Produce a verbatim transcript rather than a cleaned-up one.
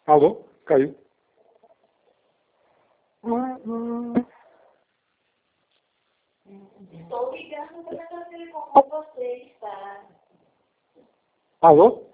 Alô? Caiu. Estou ligando para saber como você está. Alô?